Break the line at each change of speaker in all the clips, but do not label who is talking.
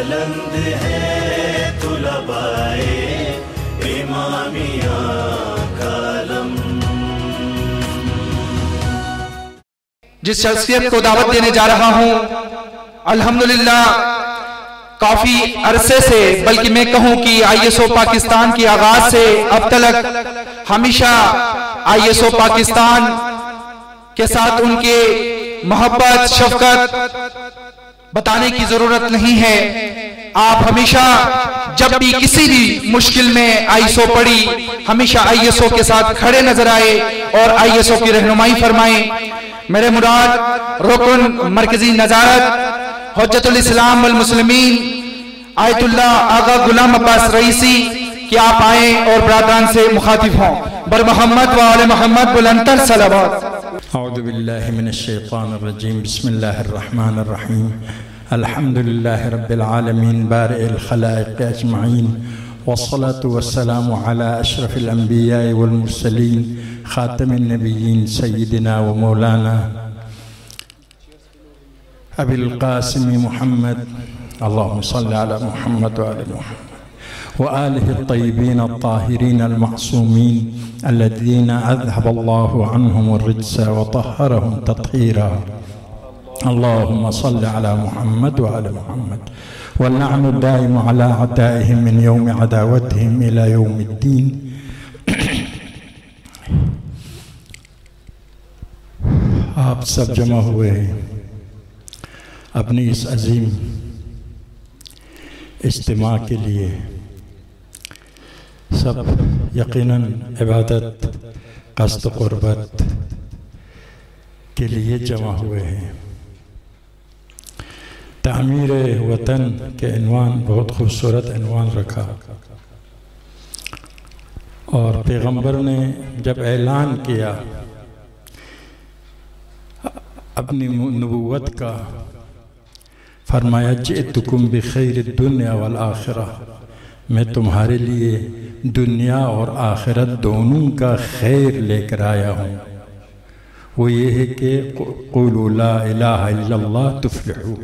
بلند ہے طلبائے امامیہ کا علم.
جس شخصیت کو دعوت دینے جا رہا ہوں الحمدللہ کافی عرصے سے، بلکہ میں کہوں کہ ISO پاکستان کی آغاز سے اب تک ہمیشہ ISO پاکستان کے ساتھ ان کے محبت شفقت بتانے کی ضرورت نہیں ہے. آپ ہمیشہ جب بھی کسی بھی مشکل میں ISO پڑی ہمیشہ ISO کے ساتھ کھڑے نظر آئے اور ISO کی رہنمائی فرمائیں. میرے مراد رکن مرکزی نظارت حجت الاسلام والمسلمین آیت اللہ آغا غلام عباس رئیسی کہ آپ آئیں اور برادران سے مخاطب ہوں. بر محمد و آل محمد بلندتر صلوات.
اعوذ باللہ من الشیطان الرجیم. بسم اللہ الرحمن الرحیم. الحمدللہ رب العالمین بارئ الخلائق اجمعین والصلاة والسلام علی اشرف الانبیاء والمرسلین خاتم النبیین سیدنا و مولانا ابی القاسم محمد اللہم صل علی محمد و آل محمد وآلہ الطیبین الطاہرین المعصومین الذین اذهب اللہ عنہم الرجس وطہرہم تطہیرا. اللہم صل علی محمد و آل محمد واللعن الدائم علی عدائهم من یوم عداوتهم الى یوم الدین. آپ سب جمع ہوئے ہیں اپنی اس عظیم اجتماع کے لیے. سب یقیناً عبادت قصد قربت کے لیے جمع ہوئے ہیں. تعمیر وطن کے عنوان بہت خوبصورت عنوان رکھا اور پیغمبر نے جب اعلان کیا اپنی نبوت کا فرمایا جئتکم بخیر الدنیا والآخرہ، میں تمہارے لیے دنیا اور آخرت دونوں کا خیر لے کر آیا ہوں. وہ یہ ہے کہ قولوا لا الہ الا اللہ تفلحوا،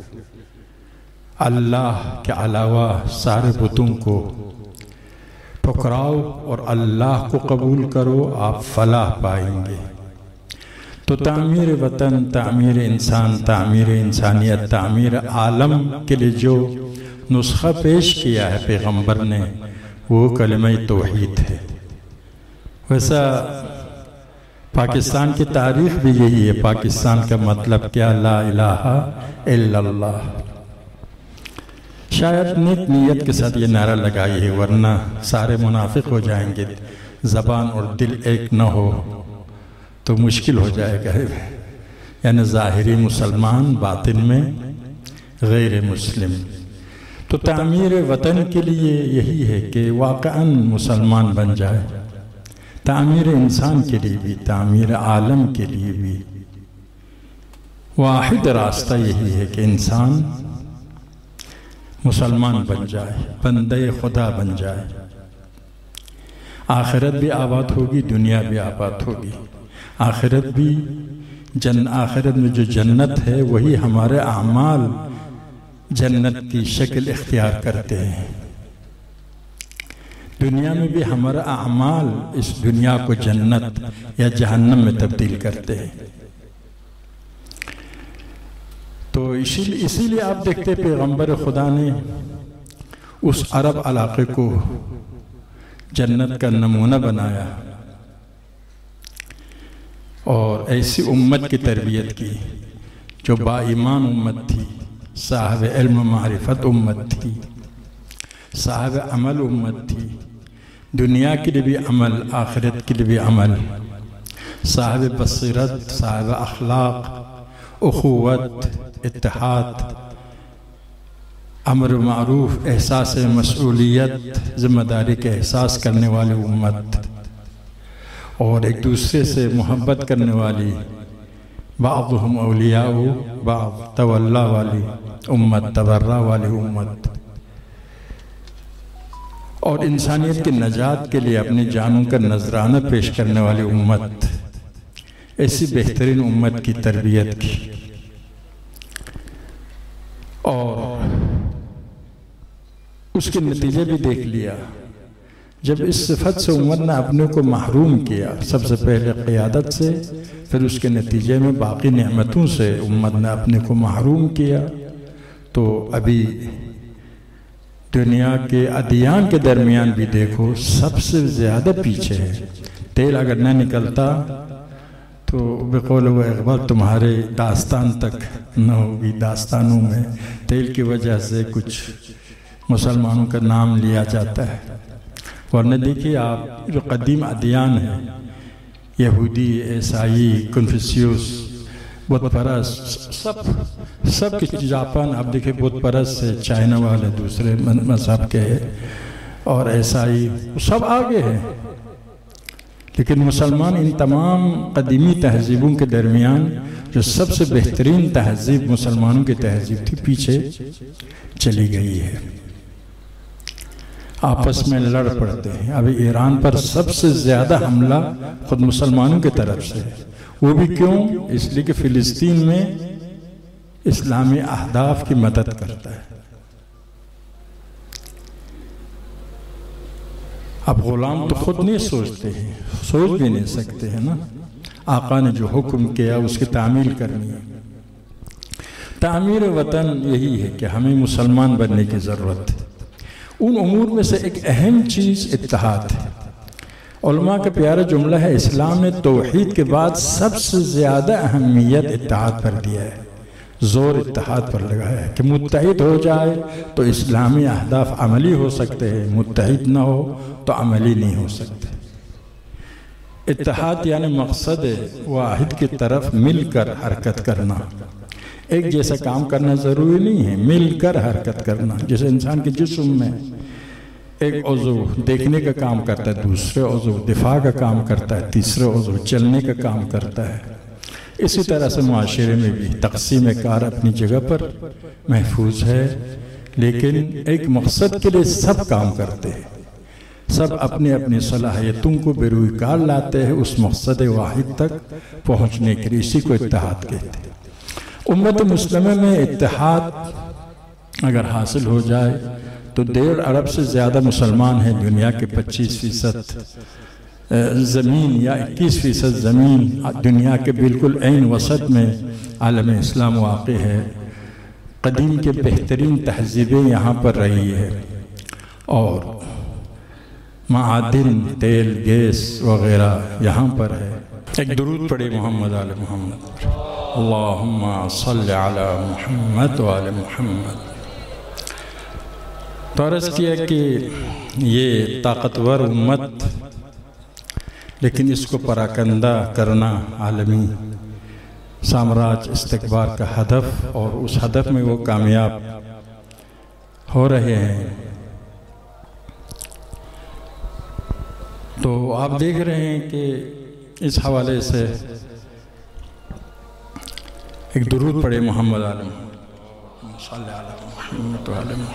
اللہ کے علاوہ سارے بتوں کو ٹھکراؤ اور اللہ کو قبول کرو، آپ فلاح پائیں گے. تو تعمیر وطن، تعمیر انسان، تعمیر انسانیت، تعمیر عالم کے لیے جو نسخہ پیش کیا ہے پیغمبر نے وہ کلمہ توحید ہے. ویسا پاکستان کی تاریخ بھی یہی ہے. پاکستان کا مطلب کیا؟ لا الہ الا اللہ. شاید نیک نیت کے ساتھ یہ نعرہ لگائی ہے، ورنہ سارے منافق ہو جائیں گے. زبان اور دل ایک نہ ہو تو مشکل ہو جائے گا. یعنی ظاہری مسلمان، باطن میں غیر مسلم. تو تعمیر وطن کے لیے یہی ہے کہ واقعاً مسلمان بن جائے. تعمیر انسان کے لیے بھی، تعمیر عالم کے لیے بھی واحد راستہ یہی ہے کہ انسان مسلمان بن جائے، بندہ خدا بن جائے. آخرت بھی آباد ہوگی، دنیا بھی آباد ہوگی. آخرت میں جو جنت ہے وہی ہمارے اعمال جنت کی شکل اختیار کرتے ہیں. دنیا میں بھی ہمارا اعمال اس دنیا کو جنت یا جہنم میں تبدیل کرتے ہیں. تو اسی لیے آپ دیکھتے پیغمبر خدا نے اس عرب علاقے کو جنت کا نمونہ بنایا اور ایسی امت کی تربیت کی جو با ایمان امت تھی، صاحب علم معرفت امت تھی، صاحب عمل امت تھی. دنیا کے لیے بھی عمل، آخرت کے لیے بھی عمل. صاحب بصیرت، صاحب اخلاق، اخوت، اتحاد، امر معروف، احساس مسئولیت، ذمہ داری کے احساس کرنے والی امت اور ایک دوسرے سے محبت کرنے والی، بعضهم اولیاء بعض، تولا والی امت، تبرہ والی امت اور انسانیت کی نجات کے لیے اپنی جانوں کا نذرانہ پیش کرنے والی امت. ایسی بہترین امت کی تربیت کی. اور اس کے نتیجے بھی دیکھ لیا. جب اس صفت سے امت نے اپنے کو محروم کیا، سب سے پہلے قیادت سے، پھر اس کے نتیجے میں باقی نعمتوں سے امت نے اپنے کو محروم کیا، تو ابھی دنیا کے ادیان کے درمیان بھی دیکھو سب سے زیادہ پیچھے ہے. تیل اگر نہ نکلتا تو بقول و اقبال تمہارے داستان تک نہ ہوگی. داستانوں میں تیل کی وجہ سے کچھ مسلمانوں کا نام لیا جاتا ہے، ورنہ دیکھیے آپ جو قدیم ادیان ہیں، یہودی، عیسائی، کنفیوشیس، بت پرست، سب کچھ جاپان، آپ دیکھیں بت پرست سے چائنا والے دوسرے مذہب کے اور عیسائی سب آگے ہیں، لیکن مسلمان ان تمام قدیمی تہذیبوں کے درمیان جو سب سے بہترین تہذیب مسلمانوں کی تہذیب تھی پیچھے چلی گئی ہے. آپس میں لڑ پڑتے ہیں. ابھی ایران پر سب سے زیادہ حملہ خود مسلمانوں کی طرف سے ہے. وہ بھی کیوں؟ اس لیے کہ فلسطین میں اسلامی اہداف کی مدد کرتا ہے. اب غلام تو خود نہیں سوچتے ہیں، سوچ بھی نہیں سکتے ہیں نا. آقا نے جو حکم کیا اس کی تعمیل کرنی ہے. تعمیر وطن یہی ہے کہ ہمیں مسلمان بننے کی ضرورت ہے. ان امور میں سے ایک اہم چیز اتحاد ہے. علماء کا پیارا جملہ ہے، اسلام نے توحید کے بعد سب سے زیادہ اہمیت اتحاد پر دیا ہے. زور اتحاد پر لگایا ہے کہ متحد ہو جائے تو اسلامی اہداف عملی ہو سکتے ہیں، متحد نہ ہو تو عملی نہیں ہو سکتے. اتحاد یعنی مقصد واحد کی طرف مل کر حرکت کرنا. ایک جیسا کام کرنا ضروری نہیں ہے، مل کر حرکت کرنا. جیسے انسان کے جسم میں ایک عضو دیکھنے کا کام کرتا ہے، دوسرے عضو دفاع کا کام کرتا ہے، تیسرے عضو چلنے کا کام کرتا ہے. اسی طرح سے معاشرے میں بھی تقسیم کار اپنی جگہ پر محفوظ ہے، لیکن ایک مقصد کے لیے سب کام کرتے ہیں. سب اپنی اپنی صلاحیتوں کو بیروئے کار لاتے ہیں اس مقصد واحد تک پہنچنے کے لیے. اسی کو اتحاد کہتے ہیں. امت مسلمہ میں اتحاد اگر حاصل ہو جائے تو 1.5 ارب سے زیادہ مسلمان ہیں. دنیا کے 25% زمین یا 21% زمین دنیا کے بالکل عین وسط میں عالم اسلام واقع ہے. قدیم کے بہترین تہذیبیں یہاں پر رہی ہے اور معادن، تیل، گیس وغیرہ یہاں پر ہے. ایک درود پڑھے محمد آل محمد. اللہم صلی علی محمد و آل محمد. تو عرض کیا کہ یہ طاقتور امت، لیکن اس کو پراکندہ کرنا عالمی سامراج استکبار کا ہدف، اور اس ہدف میں وہ کامیاب ہو رہے ہیں. تو آپ دیکھ رہے ہیں کہ اس حوالے سے ایک درود پڑھے محمد عالم صلی اللہ علیہ وسلم.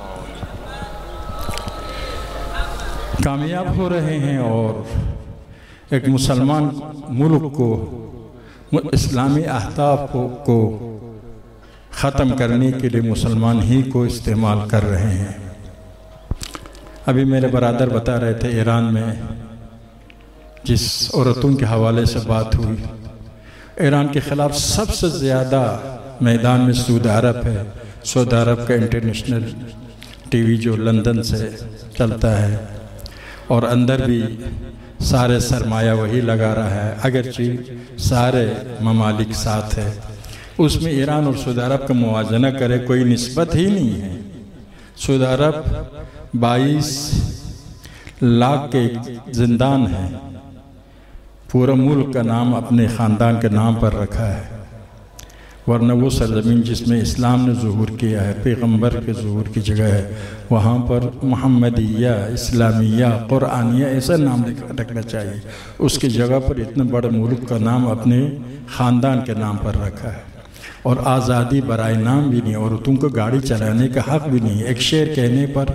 کامیاب ہو رہے ہیں اور ایک مسلمان ملک کو اسلامی اہداف کو ختم کرنے کے لیے مسلمان ہی کو استعمال کر رہے ہیں. ابھی میرے برادر بتا رہے تھے ایران میں جس عورتوں کے حوالے سے بات ہوئی، ایران کے خلاف سب سے زیادہ میدان میں سعودی عرب ہے. سعودی عرب کا انٹرنیشنل ٹی وی جو لندن سے چلتا ہے اور اندر بھی سارے سرمایہ وہی لگا رہا ہے، اگرچہ سارے ممالک ساتھ ہے. اس میں ایران اور سعودی عرب کا موازنہ کرے کوئی نسبت ہی نہیں ہے. سعودی عرب 22 لاکھ کے زندان ہے، پورا ملک کا نام اپنے خاندان کے نام پر رکھا ہے، ورنہ وہ سرزمین جس میں اسلام نے ظہور کیا ہے، پیغمبر کے ظہور کی جگہ ہے، وہاں پر محمدیہ، اسلامیہ، قرآنیہ ایسا نام رکھنا چاہیے. اس کی جگہ پر اتنے بڑے ملک کا نام اپنے خاندان کے نام پر رکھا ہے. اور آزادی برائے نام بھی نہیں، عورتوں کو گاڑی چلانے کا حق بھی نہیں. ایک شعر کہنے پر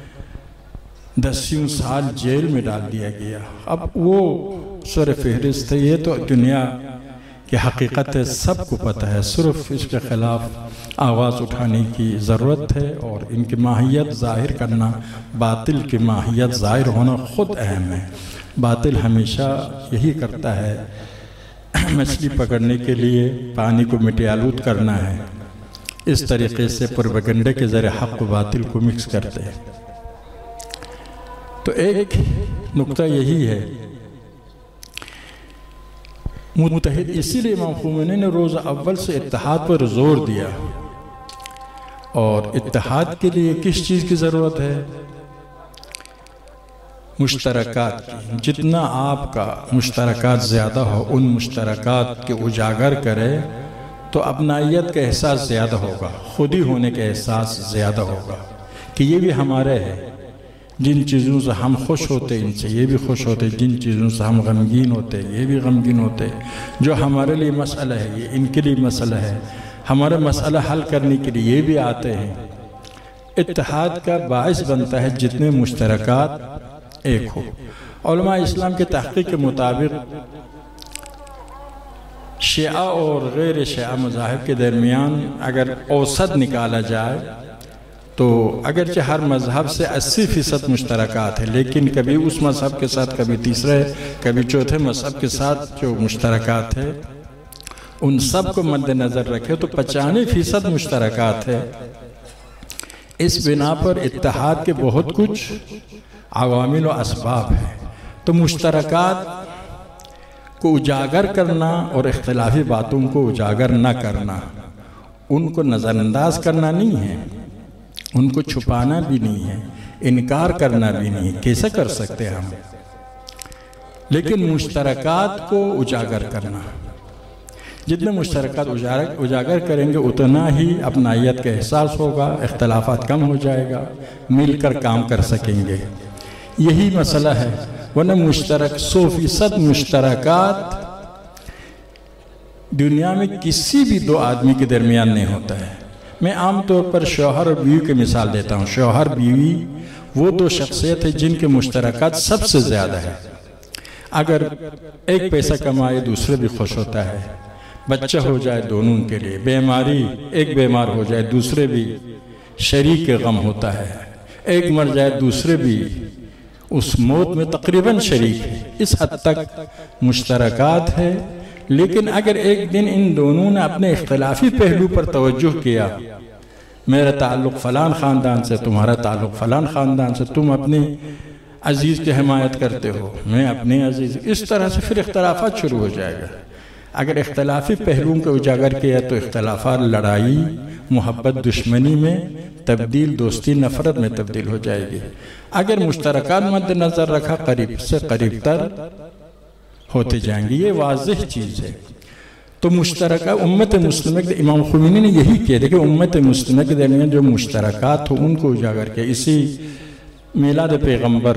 10 سال جیل میں ڈال دیا گیا. اب وہ سر فہرست ہے. یہ تو دنیا کہ حقیقت سب کو پتہ ہے، صرف اس کے خلاف آواز اٹھانے کی ضرورت ہے، اور ان کی ماہیت ظاہر کرنا، باطل کی ماہیت ظاہر ہونا خود اہم ہے۔ باطل ہمیشہ یہی کرتا ہے، مچھلی پکڑنے کے لیے پانی کو مٹی آلود کرنا ہے، اس طریقے سے پروپیگنڈے کے ذریعے حق و باطل کو مکس کرتے ہیں۔ تو ایک نقطہ یہی ہے، متحد، اسی لیے امام خمینی نے روز اول سے اتحاد پر زور دیا، اور اتحاد کے لیے کس چیز کی ضرورت ہے؟ مشترکات کی۔ جتنا آپ کا مشترکات زیادہ ہو، ان مشترکات کے اجاگر کرے تو اپنائیت کا احساس زیادہ ہوگا، خودی ہونے کا احساس زیادہ ہوگا، کہ یہ بھی ہمارے ہے، جن چیزوں سے ہم خوش ہوتے ان سے یہ بھی خوش ہوتے، جن چیزوں سے ہم غمگین ہوتے یہ بھی غمگین ہوتے، جو ہمارے لیے مسئلہ ہے یہ ان کے لیے مسئلہ ہے، ہمارا مسئلہ حل کرنے کے لیے یہ بھی آتے ہیں۔ اتحاد کا باعث بنتا ہے جتنے مشترکات ایک ہو۔ علماء اسلام کے تحقیق کے مطابق شیعہ اور غیر شیعہ مذاہب کے درمیان اگر اوسط نکالا جائے تو اگرچہ ہر مذہب سے 80% مشترکات ہیں، لیکن کبھی اس مذہب کے ساتھ، کبھی تیسرے، کبھی چوتھے مذہب کے ساتھ جو مشترکات ہیں ان سب کو مد نظر رکھے تو 95% مشترکات ہے۔ اس بنا پر اتحاد کے بہت کچھ عوامل و اسباب ہیں۔ تو مشترکات کو اجاگر کرنا اور اختلافی باتوں کو اجاگر نہ کرنا، ان کو نظر انداز کرنا نہیں ہے، ان کو چھپانا بھی نہیں ہے، انکار کرنا بھی نہیں ہے، کیسے کر سکتے ہم؟ لیکن مشترکات کو اجاگر کرنا، جتنے مشترکات اجاگر کریں گے اتنا ہی اپنائیت کا احساس ہوگا، اختلافات کم ہو جائے گا، مل کر کام کر سکیں گے۔ یہی مسئلہ ہے، ورنہ 100% مشترکات دنیا میں کسی بھی دو آدمی کے درمیان نہیں ہوتا ہے۔ میں عام طور پر شوہر اور بیوی کی مثال دیتا ہوں۔ شوہر بیوی وہ دو شخصیت ہیں جن کے مشترکات سب سے زیادہ ہے۔ اگر ایک پیسہ کمائے دوسرے بھی خوش ہوتا ہے، بچہ ہو جائے دونوں کے لیے، بیماری ایک بیمار ہو جائے دوسرے بھی شریک کے غم ہوتا ہے، ایک مر جائے دوسرے بھی اس موت میں تقریباً شریک ہے۔ اس حد تک مشترکات ہے، لیکن اگر ایک دن ان دونوں نے اپنے اختلافی پہلو پر توجہ کیا، میرا تعلق فلان خاندان سے، تمہارا تعلق فلان خاندان سے، تم اپنے عزیز کی حمایت کرتے ہو، میں اپنے عزیز، اس طرح سے پھر اختلافات شروع ہو جائے گا۔ اگر اختلافی پہلوؤں کو اجاگر کیا تو اختلافات لڑائی، محبت، دشمنی میں تبدیل، دوستی، نفرت میں تبدیل ہو جائے گی۔ اگر مشترکات مد نظر رکھا، قریب سے قریب تر ہوتے جائیں گے، یہ واضح چیز ہے۔ تو مشترکہ امت مسلمہ کے امام خمینی نے یہی کہا کہ امت مسلمہ کے درمیان جو مشترکات ہو ان کو اجاگر کیا۔ اسی میلاد پیغمبر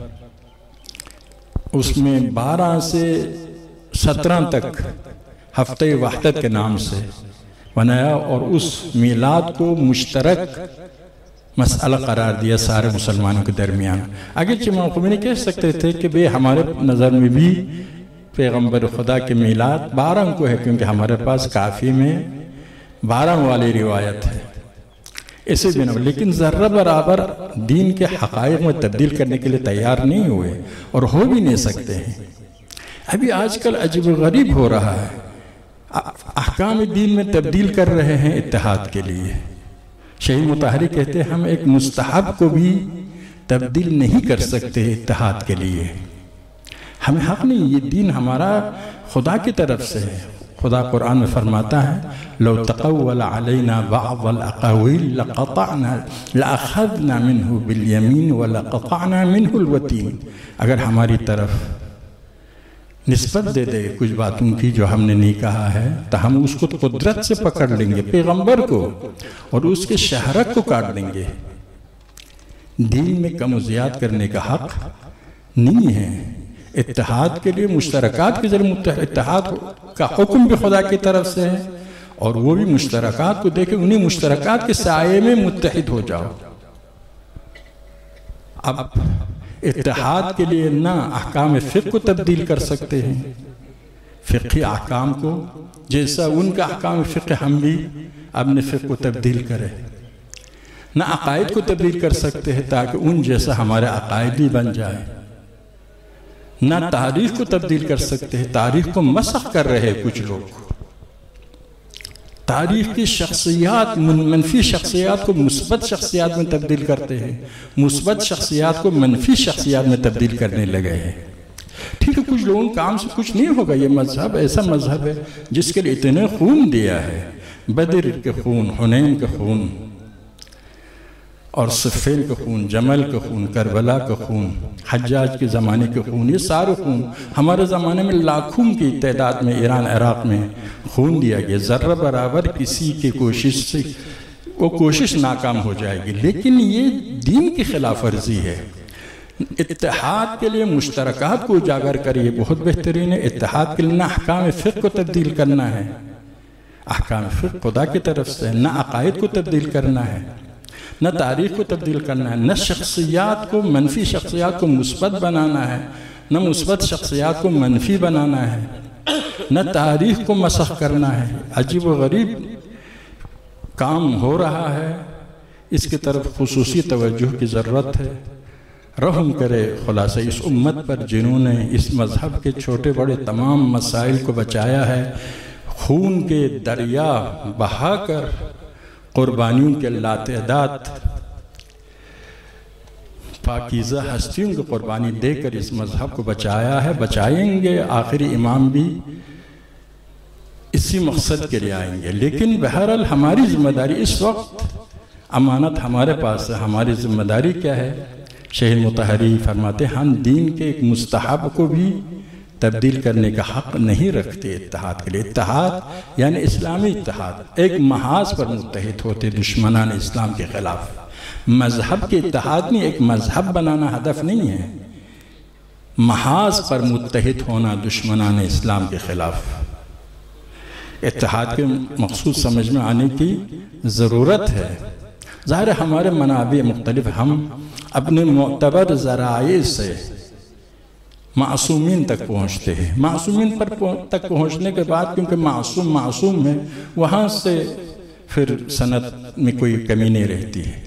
اس میں 12 سے 17 تک ہفتہ وحدت کے نام سے بنایا، اور اس میلاد کو مشترک مسئلہ قرار دیا سارے مسلمانوں کے درمیان۔ اگرچہ امام خمینی کہہ سکتے تھے کہ بے ہمارے نظر میں بھی پیغمبر خدا کے میلاد 12 کو ہے، کیونکہ ہمارے پاس کافی میں 12 والی روایت ہے، اسی بنا، لیکن ذرہ برابر دین کے حقائق میں تبدیل کرنے کے لیے تیار نہیں ہوئے، اور ہو بھی نہیں سکتے ہیں۔ ابھی آج کل عجیب و غریب ہو رہا ہے، احکام دین میں تبدیل کر رہے ہیں اتحاد کے لیے۔ شیخ مطہری کہتے ہیں ہم ایک مستحب کو بھی تبدیل نہیں کر سکتے اتحاد کے لیے، ہمیں حق نہیں، یہ دین ہمارا خدا کی طرف سے ہے۔ خدا قرآن میں فرماتا ہے لو تقول علینا بعض الاقاویل لأخذنا منہ بالیمین ولقطعنا منہ الوتین، اگر ہماری طرف نسبت دے دے کچھ باتوں کی جو ہم نے نہیں کہا ہے تو ہم اس کو قدرت سے پکڑ لیں گے، پیغمبر کو اور اس کے شہرک کو کاٹ لیں گے۔ دین میں کم و زیاد کرنے کا حق نہیں ہے۔ اتحاد کے لیے مشترکات کے ذریعے اتحاد کا حکم بھی خدا کی طرف سے ہے، اور وہ بھی مشترکات کو دیکھیں، انہیں مشترکات کے سائے میں متحد ہو جاؤ۔ اب اتحاد کے لیے نہ احکام فقہ کو تبدیل کر سکتے ہیں، فقہی احکام کو، جیسا ان کا احکام فقہ ہم بھی اپنے فقہ کو تبدیل کریں۔ نہ عقائد کو تبدیل کر سکتے ہیں تاکہ ان جیسا ہمارے عقائد بھی بن جائے، نہ تاریخ کو تبدیل کر سکتے ہیں، تاریخ کو مسخ کر رہے کچھ لوگ، تاریخ کی شخصیات، منفی شخصیات کو مثبت شخصیات میں تبدیل کرتے ہیں، مثبت شخصیات کو منفی شخصیات میں تبدیل کرنے لگے ہیں۔ ٹھیک ہے، کچھ لوگوں کام سے کچھ نہیں ہوگا، یہ مذہب ایسا مذہب ہے جس کے لیے اتنے خون دیا ہے، بدر کے خون، حنین کے خون اور صفین کا خون، جمل کا خون، کربلا کا خون، حجاج کے زمانے کے خون، یہ سارے خون ہمارے زمانے میں لاکھوں کی تعداد میں ایران عراق میں خون دیا گیا۔ ذرہ برابر کسی کی کوشش سے وہ کوشش ناکام ہو جائے گی، لیکن یہ دین کی خلاف ورزی ہے۔ اتحاد کے لیے مشترکات کو اجاگر کریے، بہت بہترین ہے۔ اتحاد کے لیے نہ احکام فقہ کو تبدیل کرنا ہے، احکام فقہ خدا کی طرف سے، نہ عقائد کو تبدیل کرنا ہے، نہ تاریخ کو تبدیل کرنا ہے، نہ شخصیات کو، منفی شخصیات کو مثبت بنانا ہے، نہ مثبت شخصیات کو منفی بنانا ہے، نہ تاریخ کو مسخ کرنا ہے۔ عجیب و غریب کام ہو رہا ہے، اس کی طرف خصوصی توجہ کی ضرورت ہے۔ رحم کرے خلاصہ اس امت پر جنہوں نے اس مذہب کے چھوٹے بڑے تمام مسائل کو بچایا ہے، خون کے دریا بہا کر، قربانیوں کے لاتعداد پاکیزہ ہستیوں کو قربانی دے کر اس مذہب کو بچایا ہے، بچائیں گے، آخری امام بھی اسی مقصد کے لیے آئیں گے۔ لیکن بہرحال ہماری ذمہ داری اس وقت، امانت ہمارے پاس ہے، ہماری ذمہ داری کیا ہے؟ شیخ مطہری فرماتے ہیں ہم دین کے ایک مستحب کو بھی تبدیل کرنے کا حق نہیں رکھتے اتحاد کے لیے۔ اتحاد یعنی اسلامی اتحاد، ایک محاذ پر متحد ہوتے دشمنان اسلام کے خلاف۔ مذہب کے اتحاد میں ایک مذہب بنانا ہدف نہیں ہے، محاذ پر متحد ہونا دشمنان اسلام کے خلاف۔ اتحاد کے مقصود سمجھ میں آنے کی ضرورت ہے۔ ظاہر ہے ہمارے منابع مختلف، ہم اپنے معتبر ذرائع سے معصومین تک پہنچتے ہیں۔ معصومین تک پہنچنے کے بعد کیونکہ معصوم ہے، وہاں سے پھر سند میں کوئی کمی نہیں رہتی ہے،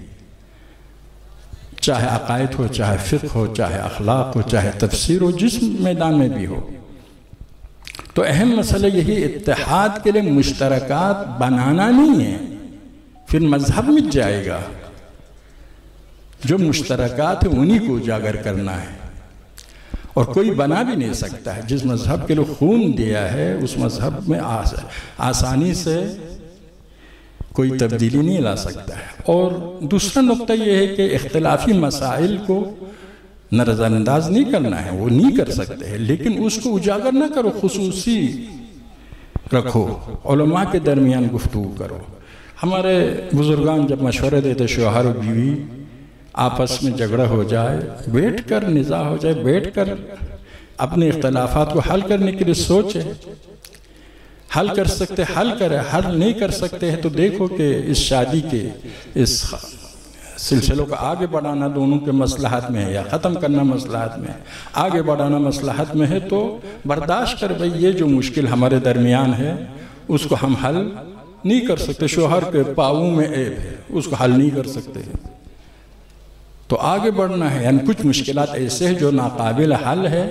چاہے عقائد ہو، چاہے فقہ ہو، چاہے اخلاق ہو، چاہے تفسیر ہو، جس میدان میں بھی ہو۔ تو اہم مسئلہ یہی اتحاد کے لیے مشترکات بنانا نہیں ہے، پھر مذہب مٹ جائے گا۔ جو مشترکات ہیں انہی کو اجاگر کرنا ہے، اور کوئی بنا بھی نہیں سکتا ہے۔ جس مذہب کے لیے خون دیا ہے اس مذہب میں آسانی سے کوئی تبدیلی نہیں لا سکتا ہے۔ اور دوسرا نقطہ یہ ہے کہ اختلافی مسائل کو نظر انداز نہیں کرنا ہے، وہ نہیں کر سکتے ہیں، لیکن اس کو اجاگر نہ کرو، خصوصی رکھو، علماء کے درمیان گفتگو کرو۔ ہمارے بزرگان جب مشورہ دیتے شوہر و بیوی آپس میں جھگڑا ہو جائے، بیٹھ کر نزاع ہو جائے، بیٹھ کر اپنے اختلافات کو حل کرنے کے لیے سوچے، حل کر سکتے حل کرے، حل نہیں کر سکتے ہیں تو دیکھو کہ اس شادی کے اس سلسلوں کو آگے بڑھانا دونوں کے مصلحت میں ہے یا ختم کرنا مصلحت میں ہے۔ آگے بڑھانا مصلحت میں ہے تو برداشت کر بھئی یہ جو مشکل ہمارے درمیان ہے اس کو ہم حل نہیں کر سکتے، شوہر کے پاؤں میں عیب ہے، اس کو حل نہیں کر سکتے، تو آگے بڑھنا ہے۔ یعنی کچھ مشکلات ایسے ہیں جو ناقابل حل ہے،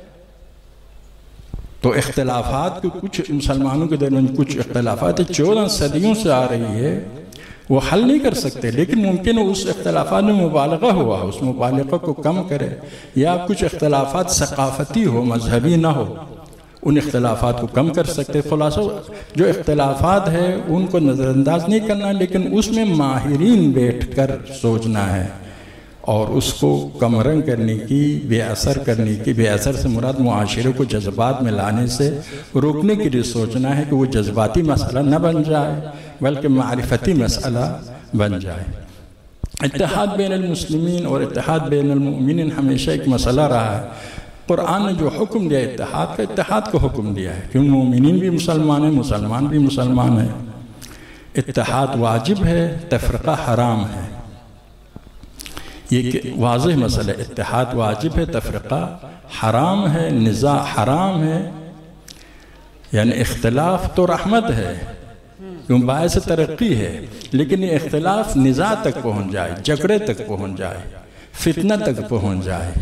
تو اختلافات کچھ مسلمانوں کے درمیان کچھ اختلافات 14 صدیوں سے آ رہی ہے، وہ حل نہیں کر سکتے، لیکن ممکن ہے اس اختلافات میں مبالغہ ہوا، اس مبالغہ کو کم کرے، یا کچھ اختلافات ثقافتی ہو، مذہبی نہ ہو، ان اختلافات کو کم کر سکتے۔ خلاصہ جو اختلافات ہیں ان کو نظر انداز نہیں کرنا، لیکن اس میں ماہرین بیٹھ کر سوچنا ہے اور اس کو کم رنگ کرنے کی، بے اثر کرنے کی، بے اثر سے مراد معاشرے کو جذبات میں لانے سے روکنے کے لیے سوچنا ہے کہ وہ جذباتی مسئلہ نہ بن جائے بلکہ معرفتی مسئلہ بن جائے۔ اتحاد بین المسلمین اور اتحاد بین المؤمنین ہمیشہ ایک مسئلہ رہا ہے۔ قرآن نے جو حکم دیا اتحاد کو حکم دیا ہے، کیوں مومنین بھی مسلمان ہیں، مسلمان بھی مسلمان ہیں۔ اتحاد واجب ہے، تفرقہ حرام ہے، یہ واضح مسئلہ ہے۔ اتحاد واجب ہے، تفرقہ حرام ہے، نزاع حرام ہے، یعنی اختلاف تو رحمت ہے، کیوں باعث ترقی ہے، لیکن یہ اختلاف نزاع تک پہنچ جائے، جھگڑے تک پہنچ جائے، فتنہ تک پہنچ جائے،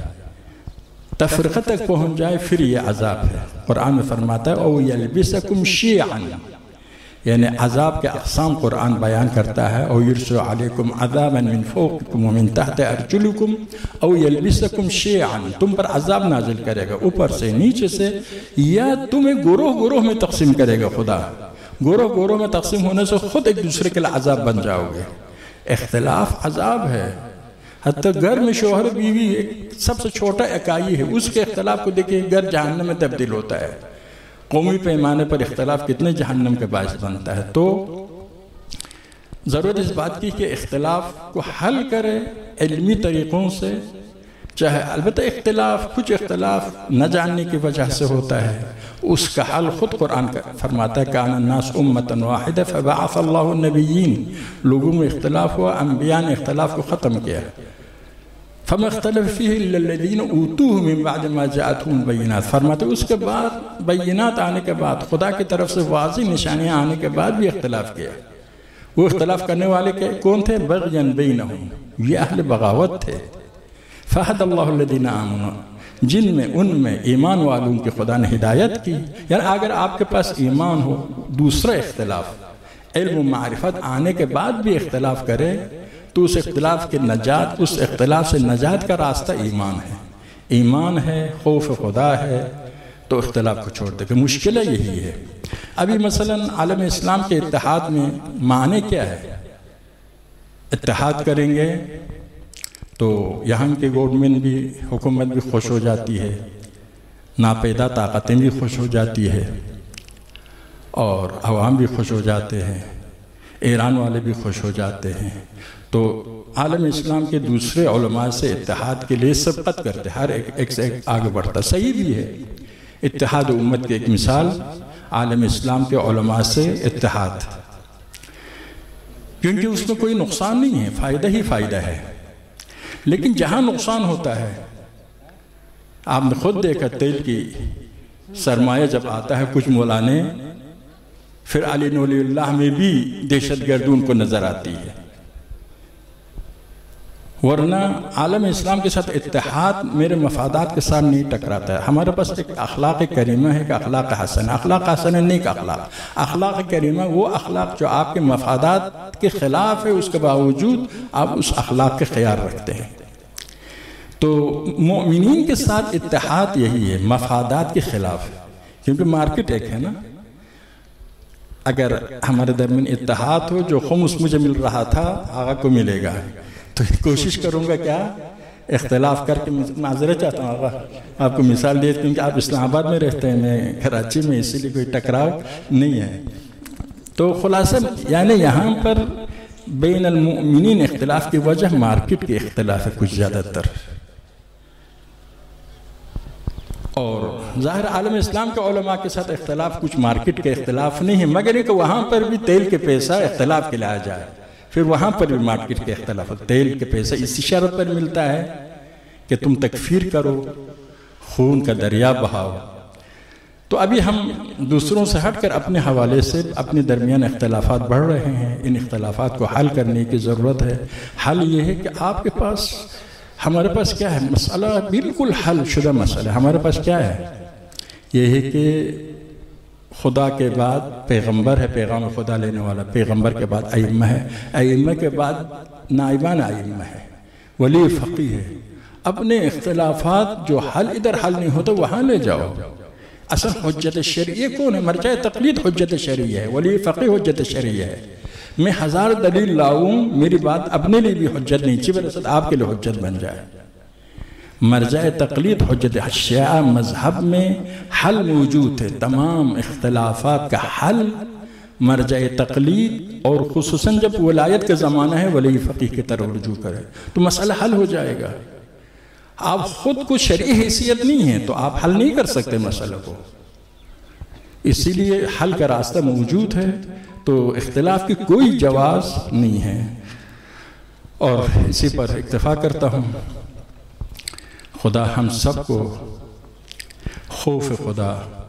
تفرقہ تک پہنچ جائے، پھر یہ عذاب ہے۔ قرآن میں فرماتا ہے او یلبسکم شیعا، یعنی عذاب کے اقسام قرآن بیان کرتا ہے، او یرسل علیکم عذابا من فوقکم ومن تحت ارجلکم او یلبسکم شیعا، تم پر عذاب نازل کرے گا اوپر سے نیچے سے، یا تمہیں گروہ گروہ میں تقسیم کرے گا خدا، گروہ گروہ میں تقسیم ہونے سے خود ایک دوسرے کے لیے عذاب بن جاؤ گے۔ اختلاف عذاب ہے، حتیٰ گھر میں شوہر بیوی ایک سب سے چھوٹا اکائی ہے، اس کے اختلاف کو دیکھیں گھر جہنم میں تبدیل ہوتا ہے۔ قومی پیمانے پر اختلاف کتنے جہنم کے باعث بنتا ہے۔ تو ضرورت اس بات کی کہ اختلاف کو حل کرے علمی طریقوں سے، چاہے البتہ کچھ اختلاف نہ جاننے کی وجہ سے ہوتا ہے، اس کا حل خود قرآن فرماتا ہے کان الناس امۃ واحدہ فبعث اللہ النبیین، لوگوں میں اختلاف ہوا، انبیاء نے اختلاف کو ختم کیا۔ فَمَا اخْتَلَفَ فِيهِ إِلَّا الَّذِينَ أُوتُوهُ مِن بَعْدِ مَا جَاءَتْهُمُ الْبَيِّنَاتُ، فرماتے اس کے بعد بینات آنے کے بعد، خدا کی طرف سے واضح نشانیاں آنے کے بعد بھی اختلاف کیا۔ وہ اختلاف کرنے والے کون تھے؟ بغیاً بینہم، یہ اہل بغاوت تھے۔ فَهَدَى اللَّهُ الَّذِينَ آمَنُوا، جن میں ان میں ایمان والوں کی خدا نے ہدایت کی۔ یعنی اگر آپ کے پاس ایمان ہو، دوسرا اختلاف علم و معرفت آنے کے بعد بھی اختلاف کرے تو اس اختلاف کے نجات، اس اختلاف سے نجات کا راستہ ایمان ہے، ایمان ہے، خوف خدا ہے، تو اختلاف کو چھوڑ دے کہ مشکلہ یہی ہے۔ ابھی مثلا عالم اسلام کے اتحاد میں معنی کیا ہے؟ اتحاد کریں گے تو یہاں کی گورنمنٹ بھی، حکومت بھی خوش ہو جاتی ہے، ناپیدا طاقتیں بھی خوش ہو جاتی ہے، اور عوام بھی خوش ہو جاتے ہیں، ایران والے بھی خوش ہو جاتے ہیں۔ تو عالم اسلام کے دوسرے علماء سے اتحاد کے لیے سبقت کرتے، ہر ایک سے ایک آگے بڑھتا، صحیح بھی ہے۔ اتحاد امت کی ایک مثال عالم اسلام کے علماء سے اتحاد، کیونکہ اس میں کوئی نقصان نہیں ہے، فائدہ ہی فائدہ ہے۔ لیکن جہاں نقصان ہوتا ہے، آپ نے خود دیکھا تیل کی سرمایہ جب آتا ہے کچھ مولانے، پھر علی ولی اللہ میں بھی دہشت گردی ان کو نظر آتی ہے۔ ورنہ عالم اسلام کے ساتھ اتحاد میرے مفادات کے ساتھ نہیں ٹکراتا ہے۔ ہمارے پاس ایک اخلاق کریمہ ہے کہ اخلاق حسن، اخلاق حسن ہے نیک اخلاق، اخلاق کریمہ وہ اخلاق جو آپ کے مفادات کے خلاف ہے، اس کے باوجود آپ اس اخلاق کے خیال رکھتے ہیں۔ تو مومنین کے ساتھ اتحاد یہی ہے، مفادات کے خلاف، کیونکہ مارکیٹ ایک ہے نا۔ اگر ہمارے درمیان اتحاد ہو، جو خمس مجھے مل رہا تھا آقا کو ملے گا، تو کوشش کروں گا کیا اختلاف کر کے، معذرت چاہتا ہوں آقا آپ کو مثال دیے کیونکہ آپ اسلام آباد میں رہتے ہیں، میں کراچی میں، اسی لیے کوئی ٹکراؤ نہیں ہے۔ تو خلاصہ یعنی یہاں پر بین المؤمنین اختلاف کی وجہ مارکیٹ کے اختلاف ہے کچھ زیادہ تر، اور ظاہر عالم اسلام کے علماء کے ساتھ اختلاف کچھ مارکیٹ کے اختلاف نہیں ہے، مگر یہ کہ وہاں پر بھی تیل کے پیسہ اختلاف کے لایا جائے، پھر وہاں پر بھی مارکیٹ کے اختلاف، تیل کے پیسہ اسی شرط پر ملتا ہے کہ تم تکفیر کرو، خون کا دریا بہاؤ۔ تو ابھی ہم دوسروں سے ہٹ کر اپنے حوالے سے اپنے درمیان اختلافات بڑھ رہے ہیں، ان اختلافات کو حل کرنے کی ضرورت ہے۔ حل یہ ہے کہ آپ کے پاس، ہمارے پاس کیا ہے؟ مسئلہ بالکل حل شدہ مسئلہ، ہمارے پاس کیا ہے؟ یہ ہے کہ خدا کے بعد پیغمبر ہے، پیغام خدا لینے والا، پیغمبر کے بعد ائمہ ہے، ائمہ کے بعد نائبان ائمہ ہے، ولی فقیہ ہے۔ اپنے اختلافات جو ادھر حل نہیں ہوتا وہاں لے جاؤ۔ اصل حجت شرعیہ کون ہے؟ مرجع تقلید حجت شرعیہ ہے، ولی فقیہ حجت شرعیہ ہے۔ میں 1000 دلیل لاؤں، میری بات اپنے لیے بھی حجت نہیں چاہیے، برسات آپ کے لیے حجت بن جائے۔ مرجع تقلید حجت شیعہ مذہب میں حل موجود ہے، تمام اختلافات کا حل مرجع تقلید، اور خصوصاً جب ولایت کا زمانہ ہے ولی فقیہ کی طرف رجوع کرے تو مسئلہ حل ہو جائے گا۔ آپ خود کو شرعی حیثیت نہیں ہے تو آپ حل نہیں کر سکتے مسئلہ کو، اسی لیے حل کا راستہ موجود ہے، تو اختلاف کی کوئی جواز نہیں ہے۔ اور اسی پر اکتفا کرتا ہوں۔ خدا ہم سب کو خوف خدا،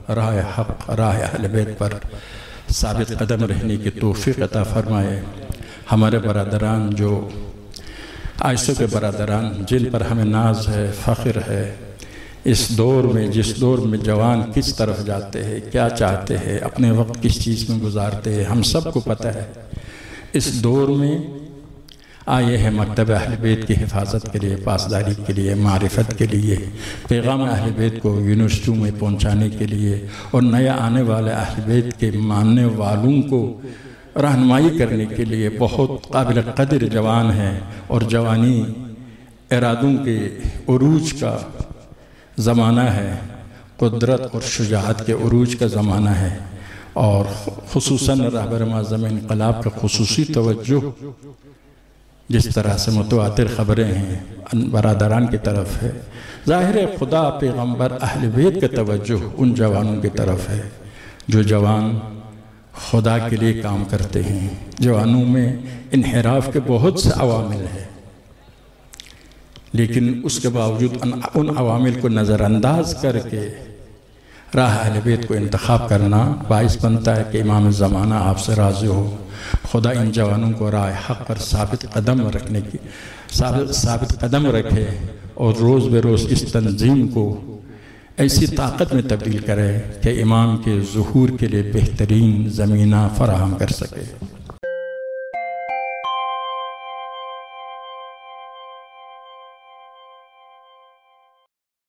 راہ حق راہ اہل بیت پر ثابت قدم رہنے کی توفیق عطا فرمائے۔ ہمارے برادران جو آئسو کے برادران جن پر ہمیں ناز ہے، فخر ہے، اس دور میں جس دور میں جوان کس طرف جاتے ہیں، کیا چاہتے ہیں، اپنے وقت کس چیز میں گزارتے ہیں، ہم سب کو پتہ ہے۔ اس دور میں آئے ہیں مکتب اہل بیت کی حفاظت کے لیے، پاسداری کے لیے، معرفت کے لیے، پیغام اہل بیت کو یونیورسٹیوں میں پہنچانے کے لیے، اور نیا آنے والے اہل بیت کے ماننے والوں کو رہنمائی کرنے کے لیے بہت قابل قدر جوان ہیں۔ اور جوانی ارادوں کے عروج کا زمانہ ہے، قدرت اور شجاعت کے عروج کا زمانہ ہے، اور خصوصاً رہبر معظم انقلاب کا خصوصی توجہ جس طرح سے متواتر خبریں ہیں برادران کی طرف ہے، ظاہر خدا پیغمبر اہل بیت کا توجہ ان جوانوں کی طرف ہے جو جوان خدا کے لیے کام کرتے ہیں۔ جوانوں میں انحراف کے بہت سے عوامل ہیں، لیکن اس کے باوجود ان عوامل کو نظر انداز کر کے راہ اہل بیت کو انتخاب کرنا باعث بنتا ہے کہ امام زمانہ آپ سے راضی ہو۔ خدا ان جوانوں کو راہ حق پر ثابت قدم رکھے، اور روز بے روز اس تنظیم کو ایسی طاقت میں تبدیل کرے کہ امام کے ظہور کے لیے بہترین زمینہ فراہم کر سکے۔